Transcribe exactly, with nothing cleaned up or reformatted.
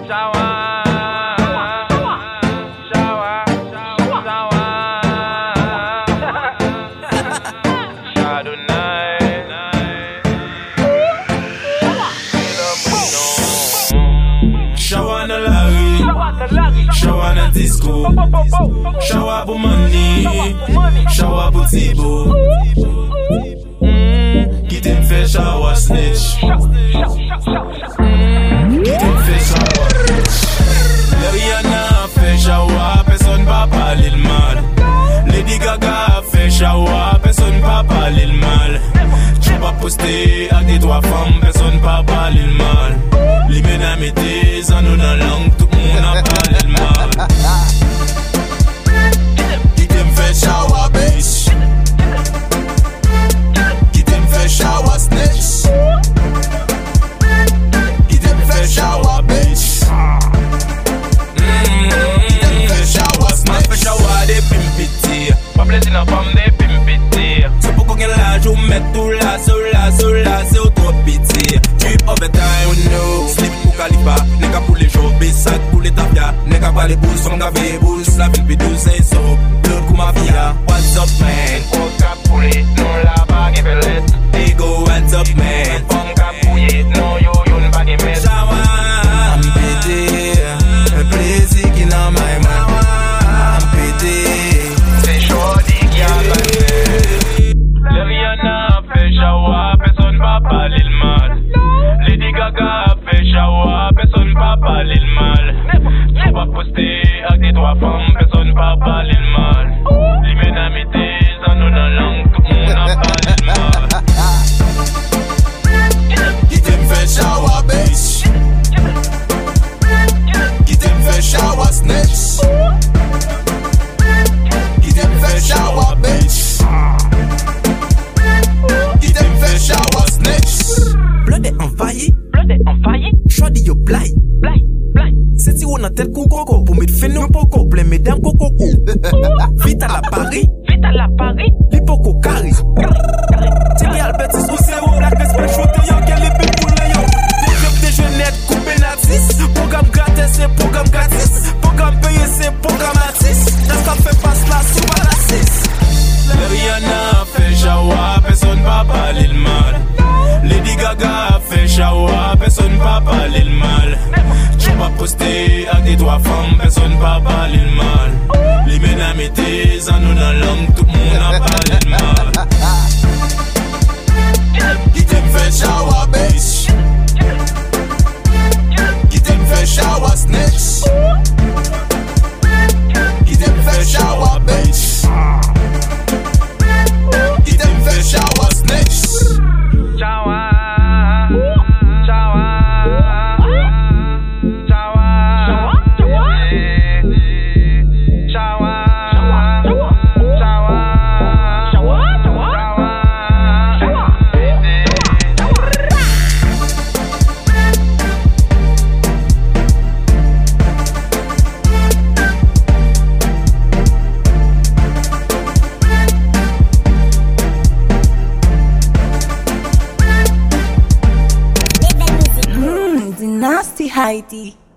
Shower na disco, shower pour money, shower pour Thibaut. Mm, qui t'aime fait shower snitch, mm, qui t'aime fait shower bitch. Rihanna fait shower, personne pas parler le mal. Lady Gaga fait shower, personne pas parler le mal. Tu vas poster avec des trois femmes, personne pas parler le mal. Les ménamétés, en nous dans langue, tout le monde a parlé le mal. Qui t'aime fait shower bitch, qui t'aime fait shower snitch, qui t'aime fait shower bitch, qui t'aime fait shower snitch. Fait shower des pimpitiers, pas plaisir dans femme des pimpitiers. C'est pour qu'on gagne l'argent, mettre tout là, sur là, sur là, c'est au trop pitié. Trip overtime, we know. Slip pour Califa, nègre pour les jours, sac pour les tapia. Nègre pas les boules, son gavé boules. La ville puis douce, c'est so. Blood pour ma via. What's up, man? Pour capouler, non la bague est belle. Ego, what's up, man? Pour capouiller, non yo yo ne bague est belle. Shower, I'm pété. Un plaisir qui n'a my man. I'm pété. C'est chaud, dit qu'il y a passé. Le Rihanna fait shower, personne va parler le mal. Lady Gaga fait shower, personne va parler le mal. Tu vas poster avec des trois femmes, personne va parler le mal. Les ménamétés, en nous dans langue, tout le monde a parlé le mal. Qui t'aime fait shower bitch, qui t'aime fait shower snitch, qui t'aime fait shower bitch, qui t'aime fait shower snitch. Blood est envahi, blood est envahi. Shawty yo blind, blind, blind. C'est si on a tel coco pour mettre fin un poco, plein mesdames coco. Vite à la Paris, vite à la Paris. L'hypoco carré. Thierry Albertis ou c'est au black special te yo qu'elle est belle pour le yo. Des clubs des jeunettes coupé natis. Programme gratis c'est programme gratis. Programme payé c'est programme atis. Dans ça fait passe la sous à la six. Rihanna fait shower, personne va parler le mal. Lady Gaga fait shower, personne va parler le mal. Tu vas poster avec des trois femmes, personne va parler le mal. Les ménamétés, en nous dans langue, tout le monde a parlé le mal. Qui t'aime fait shower bitch, qui t'aime fait shower snitch, qui t'aime fait shower bitch, qui t'aime fait shower snitch. Shower. Nasty Heidi.